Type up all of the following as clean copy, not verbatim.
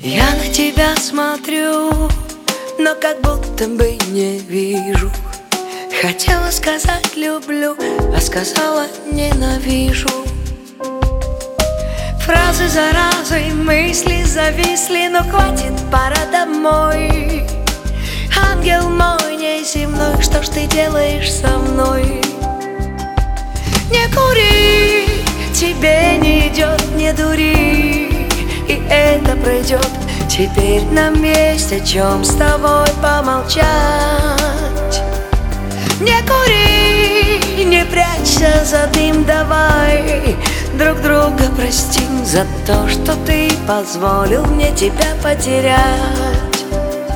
Я на тебя смотрю, но как будто бы не вижу. Хотела сказать люблю, а сказала ненавижу. Фразы за разой, мысли зависли, но хватит, пора домой. Ангел мой неземной, что ж ты делаешь со мной? Не кури, тебе не идет, не дури, и это пройдет. Теперь нам есть о чем с тобой помолчать. Не кури, не прячься за дым, давай друг друга простим за то, что ты позволил мне тебя потерять.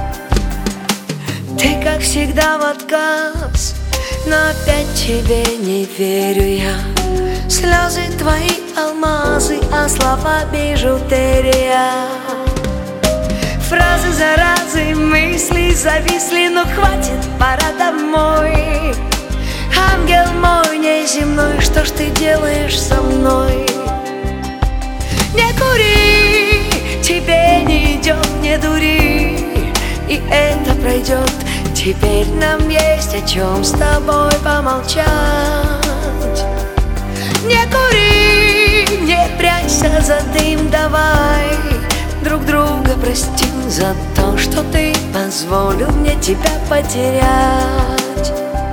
Ты, как всегда, в отказ, но опять тебе не верю я. Слезы твои алмазы, а слова бижутерия. Фразы за разой, мысли зависли, но хватит, пора домой. Ангел мой неземной, что ж ты делаешь со мной? Не кури, тебе не идет, не дури, и это пройдет. Теперь нам есть о чем с тобой помолчать. Не кури, не прячься за дым, давай друг друга простим за то, что ты позволил мне тебя потерять.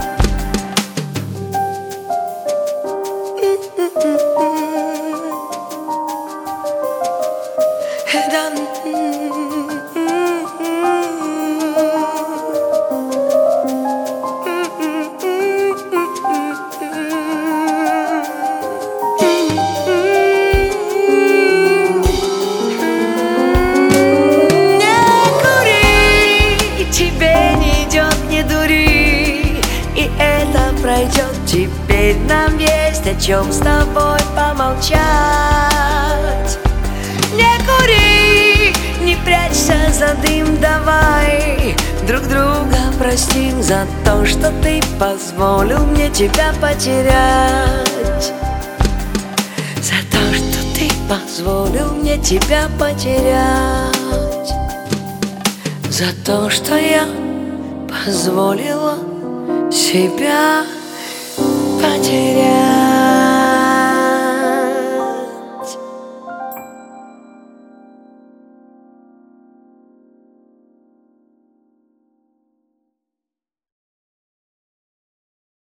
Пройдет, теперь нам есть о чем с тобой помолчать. Не кури, не прячься за дым, давай друг друга простим за то, что ты позволил мне тебя потерять. За то, что ты позволил мне тебя потерять. За то, что я позволила себя